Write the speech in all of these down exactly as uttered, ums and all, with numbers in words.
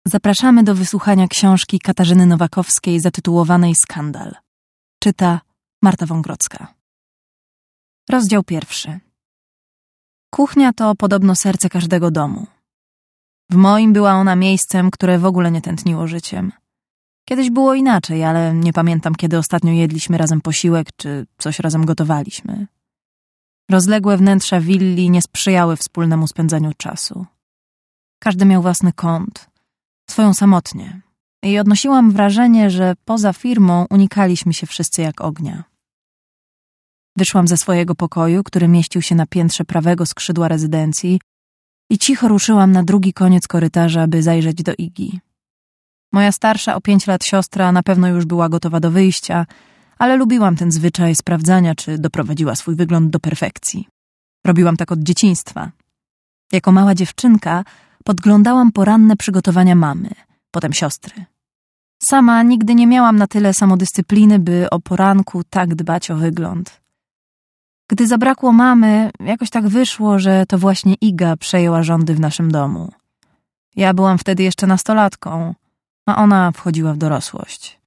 Zapraszamy do wysłuchania książki Katarzyny Nowakowskiej zatytułowanej Skandal. Czyta Marta Wągrodzka. Rozdział pierwszy. Kuchnia to podobno serce każdego domu. W moim była ona miejscem, które w ogóle nie tętniło życiem. Kiedyś było inaczej, ale nie pamiętam, kiedy ostatnio jedliśmy razem posiłek, czy coś razem gotowaliśmy. Rozległe wnętrza willi nie sprzyjały wspólnemu spędzaniu czasu. Każdy miał własny kąt, swoją samotnię. I odnosiłam wrażenie, że poza firmą unikaliśmy się wszyscy jak ognia. Wyszłam ze swojego pokoju, który mieścił się na piętrze prawego skrzydła rezydencji i cicho ruszyłam na drugi koniec korytarza, by zajrzeć do Igi. Moja starsza o pięć lat siostra na pewno już była gotowa do wyjścia, ale lubiłam ten zwyczaj sprawdzania, czy doprowadziła swój wygląd do perfekcji. Robiłam tak od dzieciństwa. Jako mała dziewczynka podglądałam poranne przygotowania mamy, potem siostry. Sama nigdy nie miałam na tyle samodyscypliny, by o poranku tak dbać o wygląd. Gdy zabrakło mamy, jakoś tak wyszło, że to właśnie Iga przejęła rządy w naszym domu. Ja byłam wtedy jeszcze nastolatką, a ona wchodziła w dorosłość.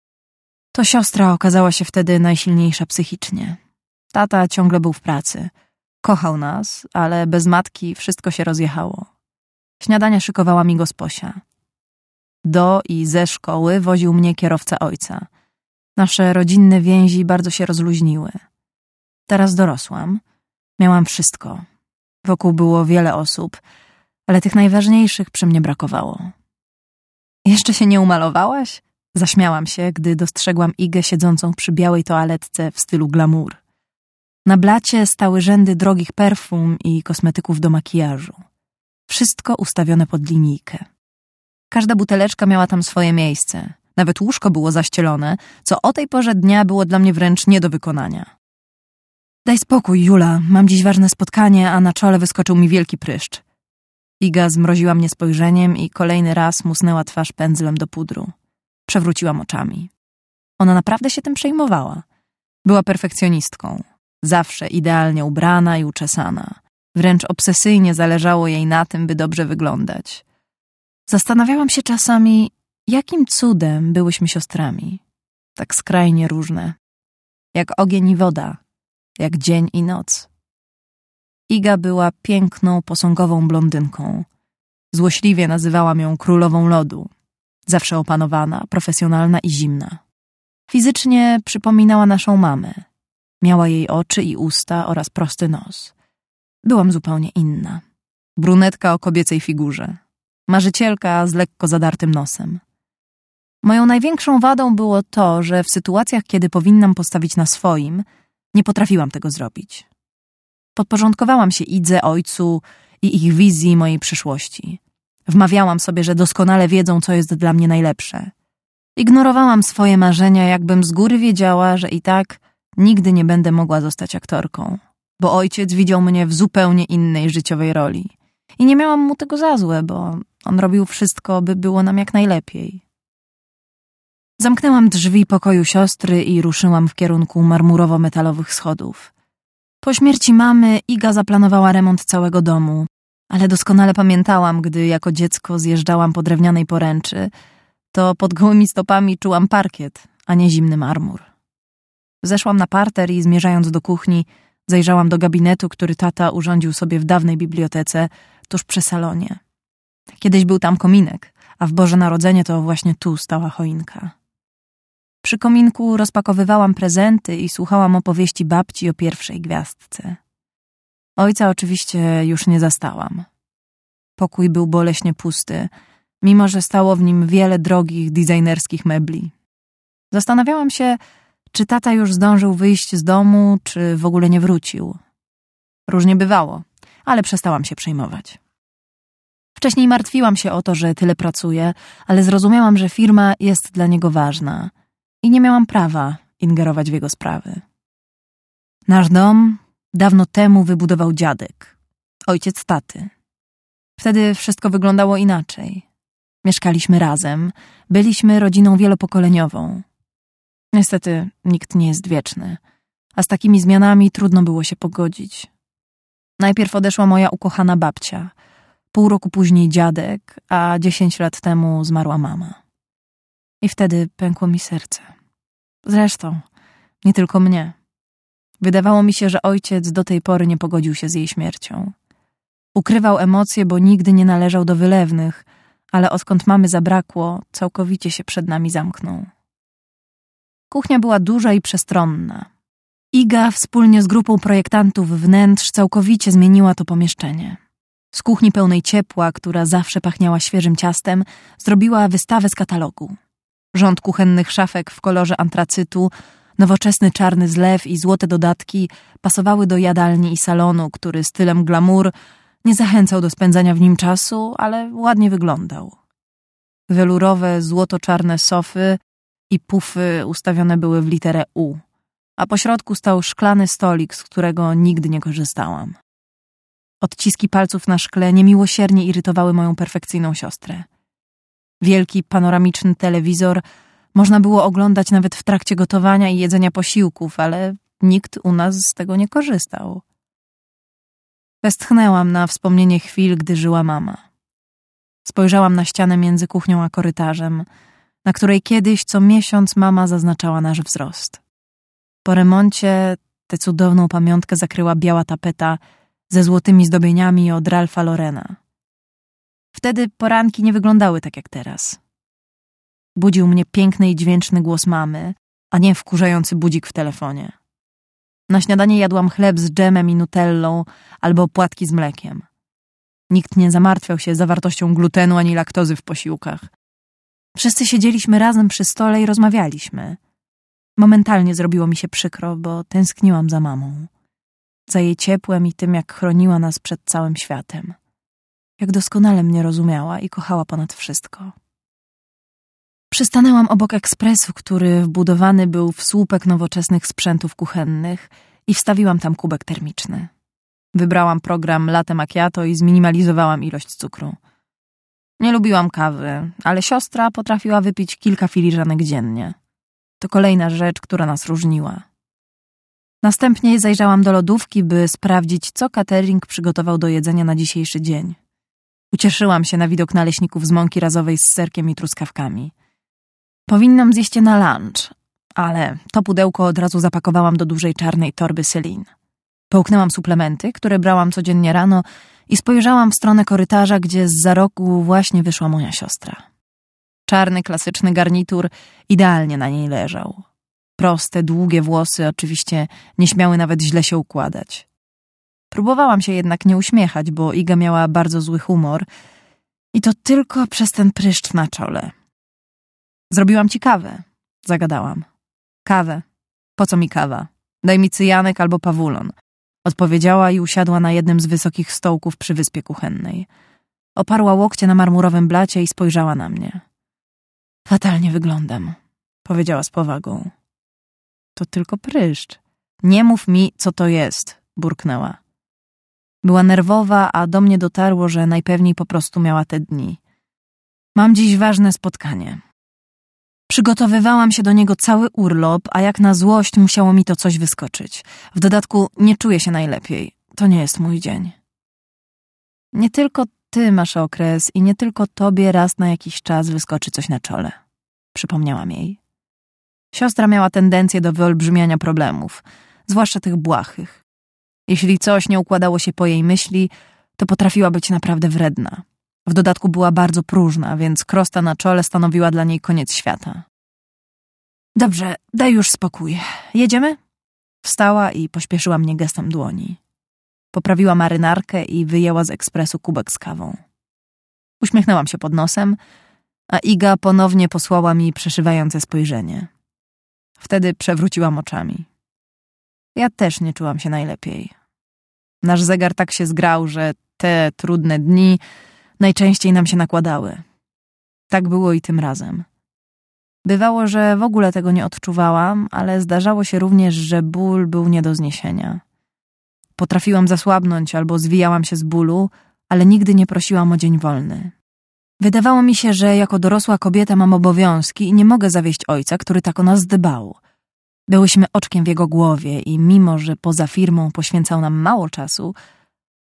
To siostra okazała się wtedy najsilniejsza psychicznie. Tata ciągle był w pracy. Kochał nas, ale bez matki wszystko się rozjechało. Śniadania szykowała mi gosposia. Do i ze szkoły woził mnie kierowca ojca. Nasze rodzinne więzi bardzo się rozluźniły. Teraz dorosłam. Miałam wszystko. Wokół było wiele osób, ale tych najważniejszych przy mnie brakowało. Jeszcze się nie umalowałaś? Zaśmiałam się, gdy dostrzegłam Igę siedzącą przy białej toaletce w stylu glamour. Na blacie stały rzędy drogich perfum i kosmetyków do makijażu. Wszystko ustawione pod linijkę. Każda buteleczka miała tam swoje miejsce. Nawet łóżko było zaścielone, co o tej porze dnia było dla mnie wręcz nie do wykonania. Daj spokój, Jula, mam dziś ważne spotkanie, a na czole wyskoczył mi wielki pryszcz. Iga zmroziła mnie spojrzeniem i kolejny raz musnęła twarz pędzlem do pudru. Przewróciłam oczami. Ona naprawdę się tym przejmowała. Była perfekcjonistką. Zawsze idealnie ubrana i uczesana. Wręcz obsesyjnie zależało jej na tym, by dobrze wyglądać. Zastanawiałam się czasami, jakim cudem byłyśmy siostrami. Tak skrajnie różne. Jak ogień i woda. Jak dzień i noc. Iga była piękną, posągową blondynką. Złośliwie nazywałam ją królową lodu. Zawsze opanowana, profesjonalna i zimna. Fizycznie przypominała naszą mamę. Miała jej oczy i usta oraz prosty nos. Byłam zupełnie inna. Brunetka o kobiecej figurze. Marzycielka z lekko zadartym nosem. Moją największą wadą było to, że w sytuacjach, kiedy powinnam postawić na swoim, nie potrafiłam tego zrobić. Podporządkowałam się Idze, ojcu i ich wizji mojej przyszłości. Wmawiałam sobie, że doskonale wiedzą, co jest dla mnie najlepsze. Ignorowałam swoje marzenia, jakbym z góry wiedziała, że i tak nigdy nie będę mogła zostać aktorką, bo ojciec widział mnie w zupełnie innej życiowej roli. I nie miałam mu tego za złe, bo on robił wszystko, by było nam jak najlepiej. Zamknęłam drzwi pokoju siostry i ruszyłam w kierunku marmurowo-metalowych schodów. Po śmierci mamy Iga zaplanowała remont całego domu, ale doskonale pamiętałam, gdy jako dziecko zjeżdżałam po drewnianej poręczy, to pod gołymi stopami czułam parkiet, a nie zimny marmur. Zeszłam na parter i zmierzając do kuchni, zajrzałam do gabinetu, który tata urządził sobie w dawnej bibliotece, tuż przy salonie. Kiedyś był tam kominek, a w Boże Narodzenie to właśnie tu stała choinka. Przy kominku rozpakowywałam prezenty i słuchałam opowieści babci o pierwszej gwiazdce. Ojca oczywiście już nie zastałam. Pokój był boleśnie pusty, mimo że stało w nim wiele drogich, designerskich mebli. Zastanawiałam się, czy tata już zdążył wyjść z domu, czy w ogóle nie wrócił. Różnie bywało, ale przestałam się przejmować. Wcześniej martwiłam się o to, że tyle pracuję, ale zrozumiałam, że firma jest dla niego ważna i nie miałam prawa ingerować w jego sprawy. Nasz dom dawno temu wybudował dziadek, ojciec taty. Wtedy wszystko wyglądało inaczej. Mieszkaliśmy razem, byliśmy rodziną wielopokoleniową. Niestety nikt nie jest wieczny, a z takimi zmianami trudno było się pogodzić. Najpierw odeszła moja ukochana babcia. Pół roku później dziadek, a dziesięć lat temu zmarła mama. I wtedy pękło mi serce. Zresztą, nie tylko mnie. Wydawało mi się, że ojciec do tej pory nie pogodził się z jej śmiercią. Ukrywał emocje, bo nigdy nie należał do wylewnych, ale odkąd mamy zabrakło, całkowicie się przed nami zamknął. Kuchnia była duża i przestronna. Iga wspólnie z grupą projektantów wnętrz całkowicie zmieniła to pomieszczenie. Z kuchni pełnej ciepła, która zawsze pachniała świeżym ciastem, zrobiła wystawę z katalogu. Rząd kuchennych szafek w kolorze antracytu, nowoczesny czarny zlew i złote dodatki pasowały do jadalni i salonu, który stylem glamour nie zachęcał do spędzania w nim czasu, ale ładnie wyglądał. Welurowe, złoto-czarne sofy i pufy ustawione były w literę U, a po środku stał szklany stolik, z którego nigdy nie korzystałam. Odciski palców na szkle niemiłosiernie irytowały moją perfekcyjną siostrę. Wielki, panoramiczny telewizor można było oglądać nawet w trakcie gotowania i jedzenia posiłków, ale nikt u nas z tego nie korzystał. Westchnęłam na wspomnienie chwil, gdy żyła mama. Spojrzałam na ścianę między kuchnią a korytarzem, na której kiedyś co miesiąc mama zaznaczała nasz wzrost. Po remoncie tę cudowną pamiątkę zakryła biała tapeta ze złotymi zdobieniami od Ralpha Laurena. Wtedy poranki nie wyglądały tak jak teraz. Budził mnie piękny i dźwięczny głos mamy, a nie wkurzający budzik w telefonie. Na śniadanie jadłam chleb z dżemem i nutellą albo płatki z mlekiem. Nikt nie zamartwiał się zawartością glutenu ani laktozy w posiłkach. Wszyscy siedzieliśmy razem przy stole i rozmawialiśmy. Momentalnie zrobiło mi się przykro, bo tęskniłam za mamą. Za jej ciepłem i tym, jak chroniła nas przed całym światem. Jak doskonale mnie rozumiała i kochała ponad wszystko. Przystanęłam obok ekspresu, który wbudowany był w słupek nowoczesnych sprzętów kuchennych i wstawiłam tam kubek termiczny. Wybrałam program latte macchiato i zminimalizowałam ilość cukru. Nie lubiłam kawy, ale siostra potrafiła wypić kilka filiżanek dziennie. To kolejna rzecz, która nas różniła. Następnie zajrzałam do lodówki, by sprawdzić, co catering przygotował do jedzenia na dzisiejszy dzień. Ucieszyłam się na widok naleśników z mąki razowej z serkiem i truskawkami. Powinnam zjeść je na lunch, ale to pudełko od razu zapakowałam do dużej czarnej torby Celine. Połknęłam suplementy, które brałam codziennie rano i spojrzałam w stronę korytarza, gdzie zza rogu właśnie wyszła moja siostra. Czarny, klasyczny garnitur idealnie na niej leżał. Proste, długie włosy oczywiście nie śmiały nawet źle się układać. Próbowałam się jednak nie uśmiechać, bo Iga miała bardzo zły humor i to tylko przez ten pryszcz na czole. Zrobiłam ci kawę, zagadałam. Kawę. Po co mi kawa? Daj mi cyjanek albo pawulon. Odpowiedziała i usiadła na jednym z wysokich stołków przy wyspie kuchennej. Oparła łokcie na marmurowym blacie i spojrzała na mnie. Fatalnie wyglądam, powiedziała z powagą. To tylko pryszcz. Nie mów mi, co to jest, burknęła. Była nerwowa, a do mnie dotarło, że najpewniej po prostu miała te dni. Mam dziś ważne spotkanie. Przygotowywałam się do niego cały urlop, a jak na złość musiało mi to coś wyskoczyć. W dodatku nie czuję się najlepiej. To nie jest mój dzień. Nie tylko ty masz okres i nie tylko tobie raz na jakiś czas wyskoczy coś na czole. Przypomniałam jej. Siostra miała tendencję do wyolbrzymiania problemów, zwłaszcza tych błahych. Jeśli coś nie układało się po jej myśli, to potrafiła być naprawdę wredna. W dodatku była bardzo próżna, więc krosta na czole stanowiła dla niej koniec świata. Dobrze, daj już spokój. Jedziemy? Wstała i pośpieszyła mnie gestem dłoni. Poprawiła marynarkę i wyjęła z ekspresu kubek z kawą. Uśmiechnęłam się pod nosem, a Iga ponownie posłała mi przeszywające spojrzenie. Wtedy przewróciłam oczami. Ja też nie czułam się najlepiej. Nasz zegar tak się zgrał, że te trudne dni najczęściej nam się nakładały. Tak było i tym razem. Bywało, że w ogóle tego nie odczuwałam, ale zdarzało się również, że ból był nie do zniesienia. Potrafiłam zasłabnąć albo zwijałam się z bólu, ale nigdy nie prosiłam o dzień wolny. Wydawało mi się, że jako dorosła kobieta mam obowiązki i nie mogę zawieść ojca, który tak o nas dbał. Byłyśmy oczkiem w jego głowie i mimo, że poza firmą poświęcał nam mało czasu,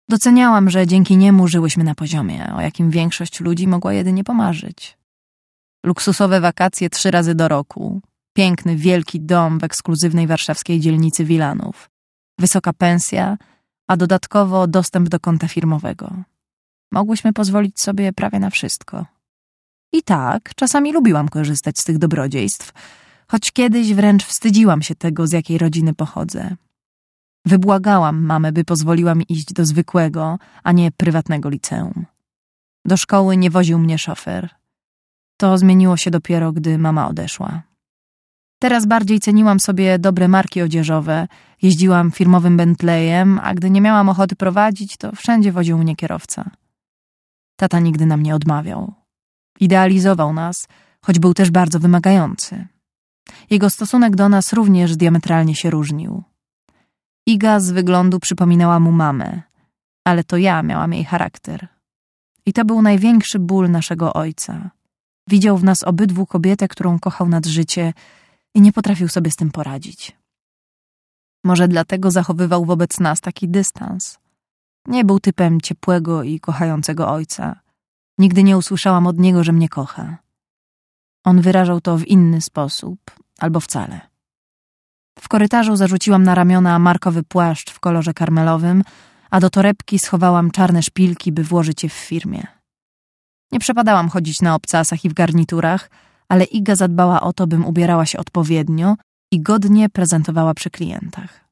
Doceniałam, że dzięki niemu żyłyśmy na poziomie, o jakim większość ludzi mogła jedynie pomarzyć. Luksusowe wakacje trzy razy do roku, piękny, wielki dom w ekskluzywnej warszawskiej dzielnicy Wilanów, wysoka pensja, a dodatkowo dostęp do konta firmowego. Mogłyśmy pozwolić sobie prawie na wszystko. I tak, czasami lubiłam korzystać z tych dobrodziejstw, choć kiedyś wręcz wstydziłam się tego, z jakiej rodziny pochodzę. Wybłagałam mamę, by pozwoliła mi iść do zwykłego, a nie prywatnego liceum. Do szkoły nie woził mnie szofer. To zmieniło się dopiero, gdy mama odeszła. Teraz bardziej ceniłam sobie dobre marki odzieżowe, jeździłam firmowym Bentleyem, a gdy nie miałam ochoty prowadzić, to wszędzie woził mnie kierowca. Tata nigdy nam nie odmawiał. Idealizował nas, choć był też bardzo wymagający. Jego stosunek do nas również diametralnie się różnił. Iga z wyglądu przypominała mu mamę, ale to ja miałam jej charakter. I to był największy ból naszego ojca. Widział w nas obydwu kobietę, którą kochał nad życie i nie potrafił sobie z tym poradzić. Może dlatego zachowywał wobec nas taki dystans. Nie był typem ciepłego i kochającego ojca. Nigdy nie usłyszałam od niego, że mnie kocha. On wyrażał to w inny sposób, albo wcale. W korytarzu zarzuciłam na ramiona markowy płaszcz w kolorze karmelowym, a do torebki schowałam czarne szpilki, by włożyć je w firmie. Nie przepadałam chodzić na obcasach i w garniturach, ale Iga zadbała o to, bym ubierała się odpowiednio i godnie prezentowała przy klientach.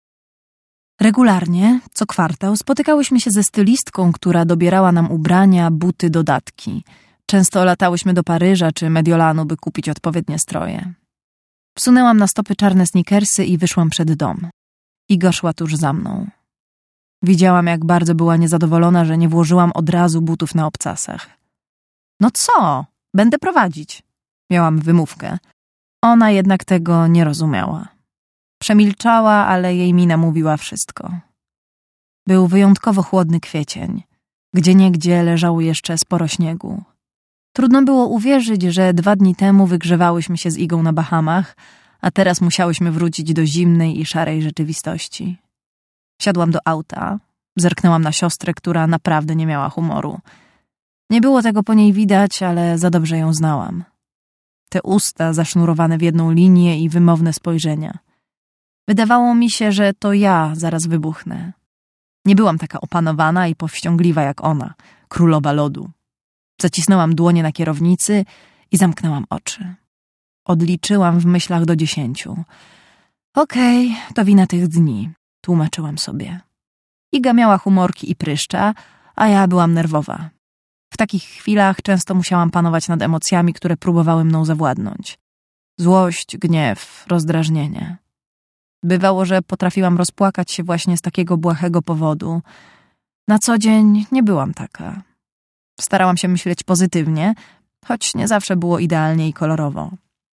Regularnie, co kwartał, spotykałyśmy się ze stylistką, która dobierała nam ubrania, buty, dodatki. Często latałyśmy do Paryża czy Mediolanu, by kupić odpowiednie stroje. Wsunęłam na stopy czarne sneakersy i wyszłam przed dom. Iga szła tuż za mną. Widziałam, jak bardzo była niezadowolona, że nie włożyłam od razu butów na obcasach. No co? Będę prowadzić. Miałam wymówkę. Ona jednak tego nie rozumiała. Przemilczała, ale jej mina mówiła wszystko. Był wyjątkowo chłodny kwiecień. Gdzieniegdzie leżało jeszcze sporo śniegu. Trudno było uwierzyć, że dwa dni temu wygrzewałyśmy się z Igą na Bahamach, a teraz musiałyśmy wrócić do zimnej i szarej rzeczywistości. Wsiadłam do auta, zerknęłam na siostrę, która naprawdę nie miała humoru. Nie było tego po niej widać, ale za dobrze ją znałam. Te usta zasznurowane w jedną linię i wymowne spojrzenia. Wydawało mi się, że to ja zaraz wybuchnę. Nie byłam taka opanowana i powściągliwa jak ona, królowa lodu. Zacisnęłam dłonie na kierownicy i zamknęłam oczy. Odliczyłam w myślach do dziesięciu. Okej, okay, to wina tych dni, tłumaczyłam sobie. Iga miała humorki i pryszcza, a ja byłam nerwowa. W takich chwilach często musiałam panować nad emocjami, które próbowały mną zawładnąć. Złość, gniew, rozdrażnienie. Bywało, że potrafiłam rozpłakać się właśnie z takiego błahego powodu. Na co dzień nie byłam taka. Starałam się myśleć pozytywnie, choć nie zawsze było idealnie i kolorowo.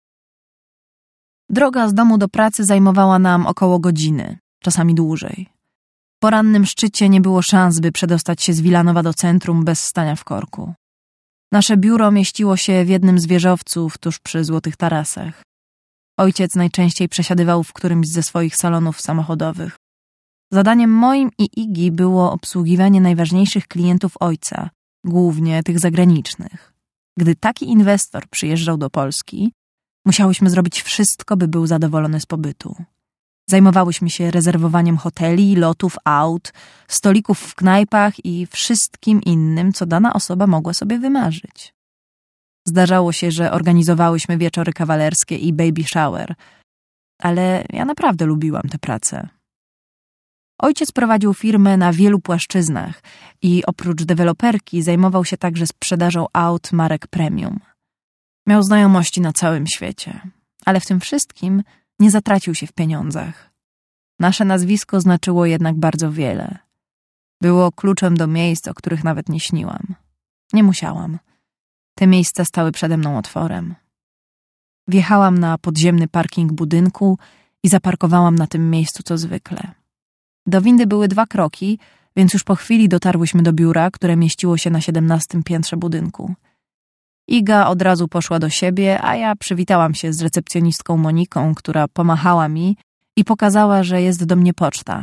Droga z domu do pracy zajmowała nam około godziny, czasami dłużej. W porannym szczycie nie było szans, by przedostać się z Wilanowa do centrum bez stania w korku. Nasze biuro mieściło się w jednym z wieżowców tuż przy Złotych Tarasach. Ojciec najczęściej przesiadywał w którymś ze swoich salonów samochodowych. Zadaniem moim i Igi było obsługiwanie najważniejszych klientów ojca, głównie tych zagranicznych. Gdy taki inwestor przyjeżdżał do Polski, musiałyśmy zrobić wszystko, by był zadowolony z pobytu. Zajmowałyśmy się rezerwowaniem hoteli, lotów, aut, stolików w knajpach i wszystkim innym, co dana osoba mogła sobie wymarzyć. Zdarzało się, że organizowałyśmy wieczory kawalerskie i baby shower, ale ja naprawdę lubiłam tę pracę. Ojciec prowadził firmę na wielu płaszczyznach i oprócz deweloperki zajmował się także sprzedażą aut marek premium. Miał znajomości na całym świecie, ale w tym wszystkim nie zatracił się w pieniądzach. Nasze nazwisko znaczyło jednak bardzo wiele. Było kluczem do miejsc, o których nawet nie śniłam. Nie musiałam. Te miejsca stały przede mną otworem. Wjechałam na podziemny parking budynku i zaparkowałam na tym miejscu co zwykle. Do windy były dwa kroki, więc już po chwili dotarłyśmy do biura, które mieściło się na siedemnastym piętrze budynku. Iga od razu poszła do siebie, a ja przywitałam się z recepcjonistką Moniką, która pomachała mi i pokazała, że jest do mnie poczta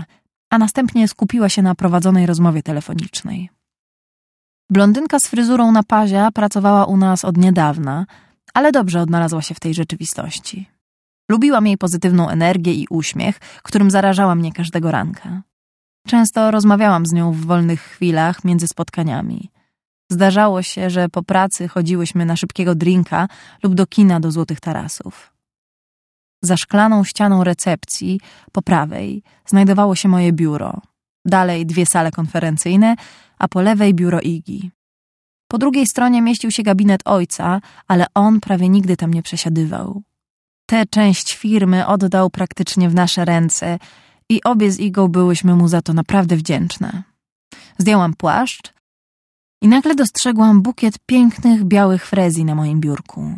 a następnie skupiła się na prowadzonej rozmowie telefonicznej. Blondynka z fryzurą na pazia pracowała u nas od niedawna, ale dobrze odnalazła się w tej rzeczywistości. Lubiłam jej pozytywną energię i uśmiech, którym zarażała mnie każdego ranka. Często rozmawiałam z nią w wolnych chwilach między spotkaniami. Zdarzało się, że po pracy chodziłyśmy na szybkiego drinka lub do kina do Złotych Tarasów. Za szklaną ścianą recepcji, po prawej, znajdowało się moje biuro. Dalej dwie sale konferencyjne, a po lewej biuro Igi. Po drugiej stronie mieścił się gabinet ojca, ale on prawie nigdy tam nie przesiadywał. Tę część firmy oddał praktycznie w nasze ręce i obie z Igą byłyśmy mu za to naprawdę wdzięczne. Zdjęłam płaszcz i nagle dostrzegłam bukiet pięknych, białych frezji na moim biurku.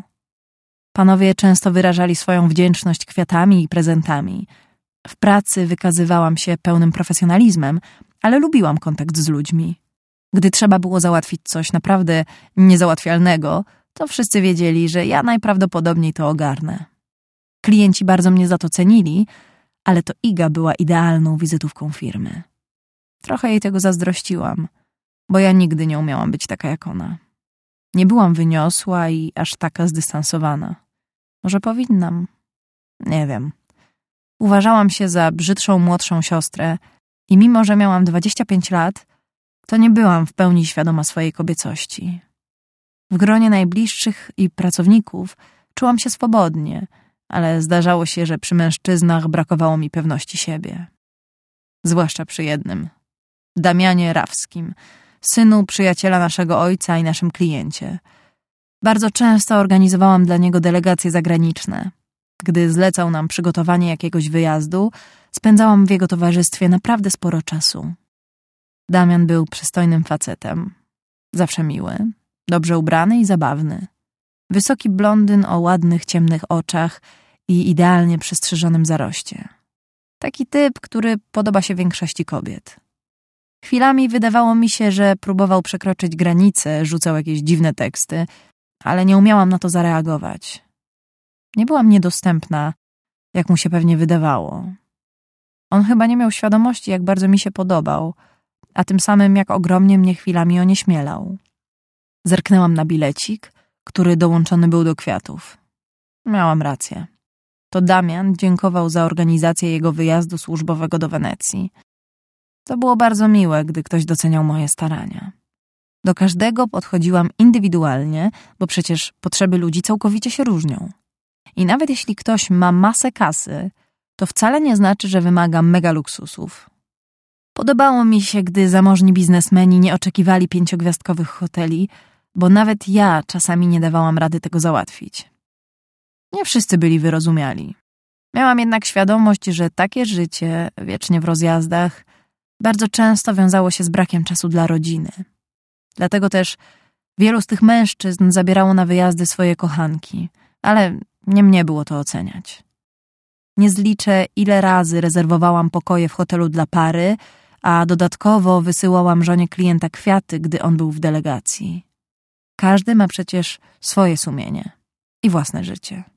Panowie często wyrażali swoją wdzięczność kwiatami i prezentami. W pracy wykazywałam się pełnym profesjonalizmem, ale lubiłam kontakt z ludźmi. Gdy trzeba było załatwić coś naprawdę niezałatwialnego, to wszyscy wiedzieli, że ja najprawdopodobniej to ogarnę. Klienci bardzo mnie za to cenili, ale to Iga była idealną wizytówką firmy. Trochę jej tego zazdrościłam, bo ja nigdy nie umiałam być taka jak ona. Nie byłam wyniosła i aż taka zdystansowana. Może powinnam? Nie wiem. Uważałam się za brzydszą młodszą siostrę i mimo, że miałam dwadzieścia pięć lat, to nie byłam w pełni świadoma swojej kobiecości. W gronie najbliższych i pracowników czułam się swobodnie, ale zdarzało się, że przy mężczyznach brakowało mi pewności siebie. Zwłaszcza przy jednym. Damianie Rawskim, synu przyjaciela naszego ojca i naszym kliencie. Bardzo często organizowałam dla niego delegacje zagraniczne. Gdy zlecał nam przygotowanie jakiegoś wyjazdu, spędzałam w jego towarzystwie naprawdę sporo czasu. Damian był przystojnym facetem. Zawsze miły, dobrze ubrany i zabawny. Wysoki blondyn o ładnych, ciemnych oczach i idealnie przystrzyżonym zaroście. Taki typ, który podoba się większości kobiet. Chwilami wydawało mi się, że próbował przekroczyć granice, rzucał jakieś dziwne teksty, ale nie umiałam na to zareagować. Nie byłam niedostępna, jak mu się pewnie wydawało. On chyba nie miał świadomości, jak bardzo mi się podobał, a tym samym jak ogromnie mnie chwilami onieśmielał. Zerknęłam na bilecik, który dołączony był do kwiatów. Miałam rację. To Damian dziękował za organizację jego wyjazdu służbowego do Wenecji. To było bardzo miłe, gdy ktoś doceniał moje starania. Do każdego podchodziłam indywidualnie, bo przecież potrzeby ludzi całkowicie się różnią. I nawet jeśli ktoś ma masę kasy, to wcale nie znaczy, że wymaga mega luksusów. Podobało mi się, gdy zamożni biznesmeni nie oczekiwali pięciogwiazdkowych hoteli, bo nawet ja czasami nie dawałam rady tego załatwić. Nie wszyscy byli wyrozumiali. Miałam jednak świadomość, że takie życie, wiecznie w rozjazdach, bardzo często wiązało się z brakiem czasu dla rodziny. Dlatego też wielu z tych mężczyzn zabierało na wyjazdy swoje kochanki, ale nie mnie było to oceniać. Nie zliczę, ile razy rezerwowałam pokoje w hotelu dla pary, a dodatkowo wysyłałam żonie klienta kwiaty, gdy on był w delegacji. Każdy ma przecież swoje sumienie i własne życie.